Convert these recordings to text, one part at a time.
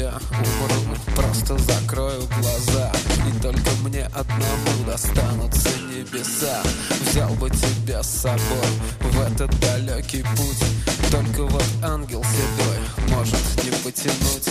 тебя умру, просто закрою глаза, и только мне одному достанутся небеса. Взял бы тебя с собой в этот далекий путь, только вот ангел седой может не потянуть.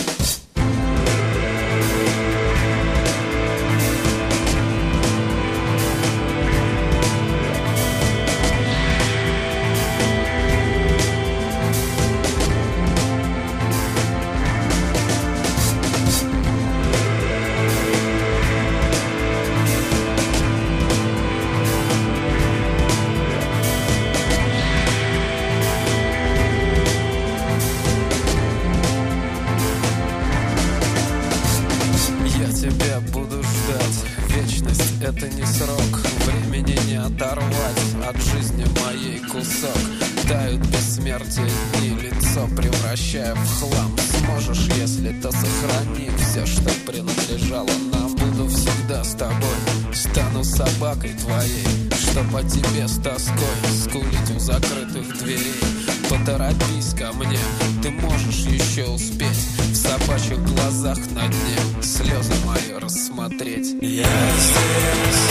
Тебя буду ждать, вечность — это не срок, времени не оторвать от жизни моей кусок. Тают бессмертие дни, лицо превращая в хлам. Сможешь, если то сохрани все, что принадлежало нам. Буду всегда с тобой, стану собакой твоей, что по тебе с тоской скулить у закрытых дверей. Поторопись ко мне, ты можешь еще успеть в собачьих глазах на дне слезы мои рассмотреть. Я здесь,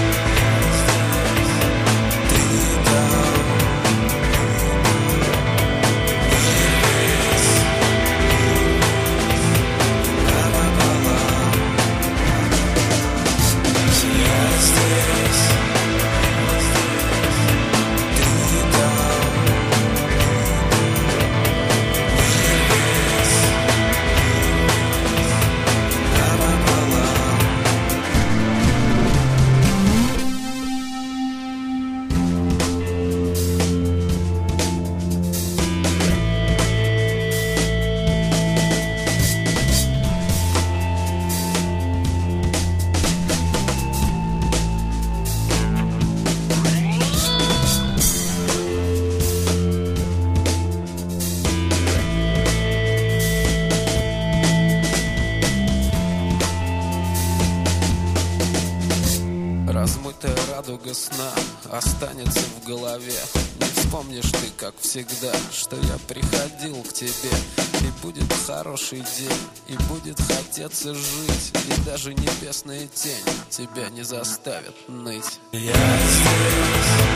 ты там. Размытая радуга сна останется в голове. Не вспомнишь ты, как всегда, что я приходил к тебе. И будет хороший день, и будет хотеться жить, и даже небесная тень тебя не заставит ныть. Я здесь.